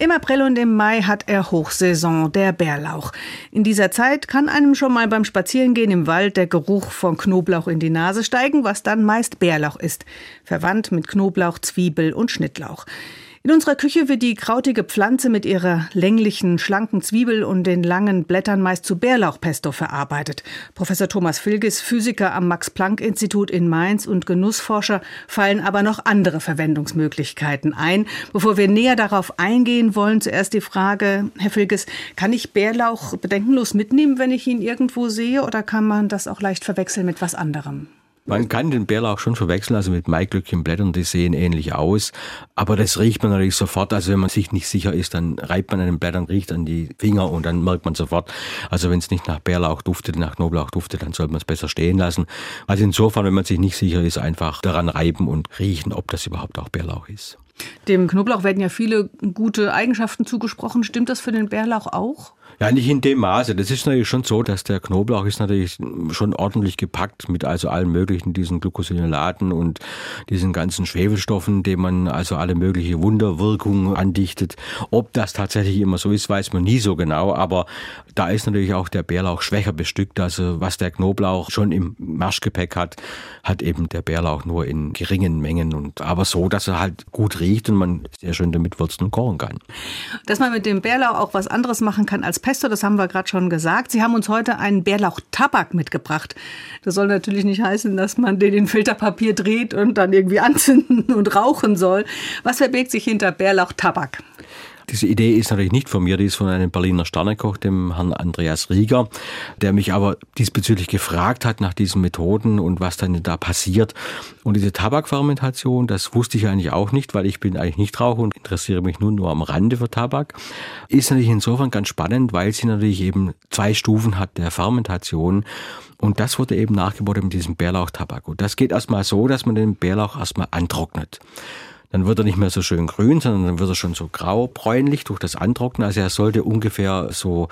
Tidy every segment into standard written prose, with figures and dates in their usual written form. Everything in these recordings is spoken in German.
Im April und im Mai hat er Hochsaison, der Bärlauch. In dieser Zeit kann einem schon mal beim Spazierengehen im Wald der Geruch von Knoblauch in die Nase steigen, was dann meist Bärlauch ist, verwandt mit Knoblauch, Zwiebel und Schnittlauch. In unserer Küche wird die krautige Pflanze mit ihrer länglichen, schlanken Zwiebel und den langen Blättern meist zu Bärlauchpesto verarbeitet. Professor Thomas Vilges, Physiker am Max-Planck-Institut in Mainz und Genussforscher, fallen aber noch andere Verwendungsmöglichkeiten ein. Bevor wir näher darauf eingehen wollen, zuerst die Frage, Herr Vilges, kann ich Bärlauch bedenkenlos mitnehmen, wenn ich ihn irgendwo sehe, oder kann man das auch leicht verwechseln mit was anderem? Man kann den Bärlauch schon verwechseln, also mit Maiglöckchenblättern, die sehen ähnlich aus. Aber das riecht man natürlich sofort. Also wenn man sich nicht sicher ist, dann reibt man an den Blättern, riecht an die Finger und dann merkt man sofort. Also wenn es nicht nach Bärlauch duftet, nach Knoblauch duftet, dann sollte man es besser stehen lassen. Also insofern, wenn man sich nicht sicher ist, einfach daran reiben und riechen, ob das überhaupt auch Bärlauch ist. Dem Knoblauch werden ja viele gute Eigenschaften zugesprochen. Stimmt das für den Bärlauch auch? Ja, nicht in dem Maße. Das ist natürlich schon so, dass der Knoblauch ist natürlich schon ordentlich gepackt mit also allen möglichen diesen Glucosinolaten und diesen ganzen Schwefelstoffen, denen man also alle mögliche Wunderwirkungen andichtet. Ob das tatsächlich immer so ist, weiß man nie so genau, aber da ist natürlich auch der Bärlauch schwächer bestückt. Also was der Knoblauch schon im Marschgepäck hat, hat eben der Bärlauch nur in geringen Mengen und aber so, dass er halt gut riecht und man sehr schön damit würzen und kochen kann. Dass man mit dem Bärlauch auch was anderes machen kann als Pesto, das haben wir gerade schon gesagt. Sie haben uns heute einen Bärlauch-Tabak mitgebracht. Das soll natürlich nicht heißen, dass man den in Filterpapier dreht und dann irgendwie anzünden und rauchen soll. Was verbirgt sich hinter Bärlauch-Tabak? Diese Idee ist natürlich nicht von mir, die ist von einem Berliner Sternekoch, dem Herrn Andreas Rieger, der mich aber diesbezüglich gefragt hat nach diesen Methoden und was dann da passiert. Und diese Tabakfermentation, das wusste ich eigentlich auch nicht, weil ich bin eigentlich Nichtraucher und interessiere mich nur am Rande für Tabak. Ist natürlich insofern ganz spannend, weil sie natürlich eben 2 Stufen hat der Fermentation. Und das wurde eben nachgebaut mit diesem Bärlauchtabak. Und das geht erstmal so, dass man den Bärlauch erstmal antrocknet. Dann wird er nicht mehr so schön grün, sondern dann wird er schon so grau-bräunlich durch das Antrocknen. Also er sollte ungefähr so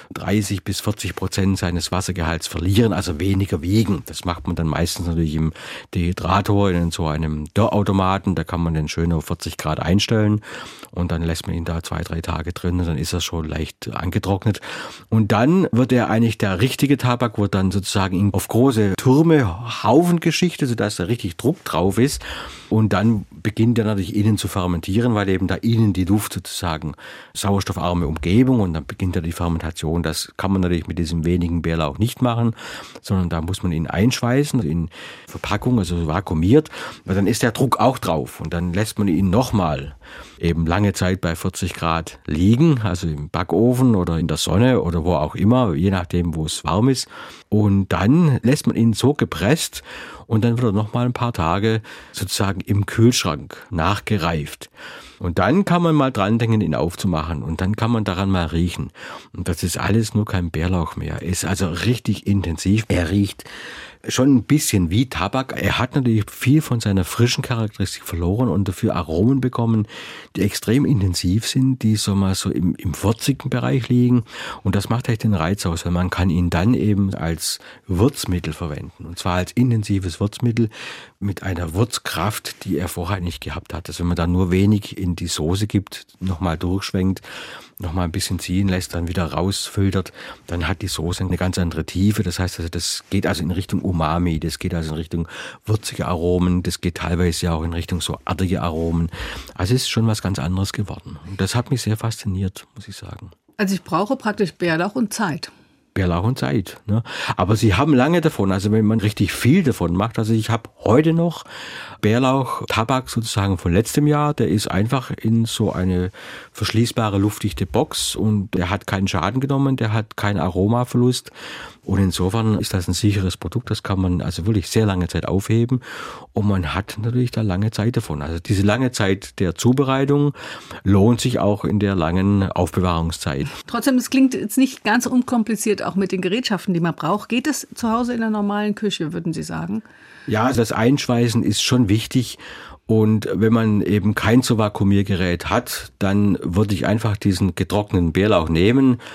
30-40% seines Wassergehalts verlieren, also weniger wiegen. Das macht man dann meistens natürlich im Dehydrator, in so einem Dörrautomaten. Da kann man den schön auf 40 Grad einstellen und dann lässt man ihn da 2-3 Tage drin und dann ist er schon leicht angetrocknet. Und dann wird er eigentlich, der richtige Tabak wird dann sozusagen auf große Türme, Haufen geschichtet, sodass da richtig Druck drauf ist. Und dann beginnt er natürlich innen zu fermentieren, weil eben da innen die Luft sozusagen sauerstoffarme Umgebung und dann beginnt ja die Fermentation. Das kann man natürlich mit diesem wenigen Bärlauch nicht machen, sondern da muss man ihn einschweißen in Verpackung, also vakuumiert, weil dann ist der Druck auch drauf und dann lässt man ihn nochmal eben lange Zeit bei 40 Grad liegen, also im Backofen oder in der Sonne oder wo auch immer, je nachdem, wo es warm ist. Und dann lässt man ihn so gepresst und dann wird er nochmal ein paar Tage sozusagen im Kühlschrank nachgereift. Und dann kann man mal dran denken, ihn aufzumachen und dann kann man daran mal riechen. Und das ist alles nur kein Bärlauch mehr. Er ist also richtig intensiv. Er riecht schon ein bisschen wie Tabak. Er hat natürlich viel von seiner frischen Charakteristik verloren und dafür Aromen bekommen, die extrem intensiv sind, die so mal so im würzigen Bereich liegen. Und das macht echt den Reiz aus, weil man kann ihn dann eben als Würzmittel verwenden. Und zwar als intensives Würzmittel mit einer Würzkraft, die er vorher nicht gehabt hat. Also wenn man da nur wenig in die Soße gibt, nochmal durchschwenkt, nochmal ein bisschen ziehen lässt, dann wieder rausfiltert, dann hat die Soße eine ganz andere Tiefe. Das heißt also, das geht also in Richtung Umami, das geht also in Richtung würzige Aromen, das geht teilweise ja auch in Richtung so artige Aromen. Also es ist schon was ganz anderes geworden. Und das hat mich sehr fasziniert, muss ich sagen. Also ich brauche praktisch Bärlauch und Zeit. Bärlauch und Zeit. Ne? Aber sie haben lange davon, also wenn man richtig viel davon macht, also ich habe heute noch Bärlauch, Tabak sozusagen von letztem Jahr, der ist einfach in so eine verschließbare, luftdichte Box und der hat keinen Schaden genommen, der hat keinen Aromaverlust und insofern ist das ein sicheres Produkt, das kann man also wirklich sehr lange Zeit aufheben und man hat natürlich da lange Zeit davon. Also diese lange Zeit der Zubereitung lohnt sich auch in der langen Aufbewahrungszeit. Trotzdem, es klingt jetzt nicht ganz unkompliziert, auch mit den Gerätschaften, die man braucht. Geht es zu Hause in der normalen Küche, würden Sie sagen? Ja, das Einschweißen ist schon wichtig. Und wenn man eben kein so Vakuumiergerät hat, dann würde ich einfach diesen getrockneten Bärlauch nehmen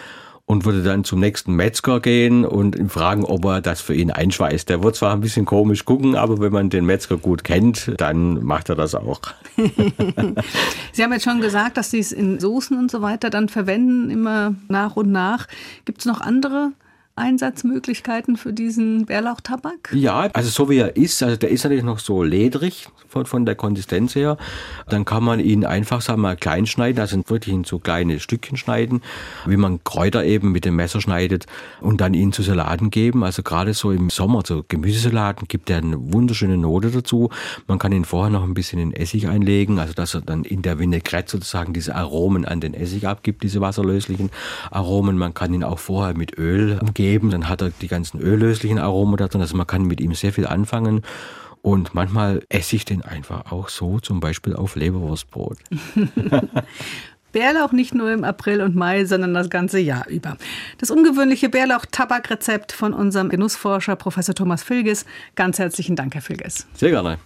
und würde dann zum nächsten Metzger gehen und ihn fragen, ob er das für ihn einschweißt. Der wird zwar ein bisschen komisch gucken, aber wenn man den Metzger gut kennt, dann macht er das auch. Sie haben jetzt schon gesagt, dass Sie es in Soßen und so weiter dann verwenden, immer nach und nach. Gibt es noch andere Einsatzmöglichkeiten für diesen Bärlauchtabak? Ja, also so wie er ist, also der ist natürlich noch so ledrig von der Konsistenz her. Dann kann man ihn einfach, sagen wir mal, klein schneiden, also wirklich in so kleine Stückchen schneiden, wie man Kräuter eben mit dem Messer schneidet und dann ihn zu Salaten geben. Also gerade so im Sommer, so Gemüsesalaten, gibt er eine wunderschöne Note dazu. Man kann ihn vorher noch ein bisschen in Essig einlegen, also dass er dann in der Vinaigrette sozusagen diese Aromen an den Essig abgibt, diese wasserlöslichen Aromen. Man kann ihn auch vorher mit Öl umgeben. Dann hat er die ganzen öllöslichen Aromen da drin. Also man kann mit ihm sehr viel anfangen. Und manchmal esse ich den einfach auch so, zum Beispiel auf Leberwurstbrot. Bärlauch nicht nur im April und Mai, sondern das ganze Jahr über. Das ungewöhnliche Bärlauch-Tabakrezept von unserem Genussforscher Professor Thomas Filges. Ganz herzlichen Dank, Herr Filges. Sehr gerne.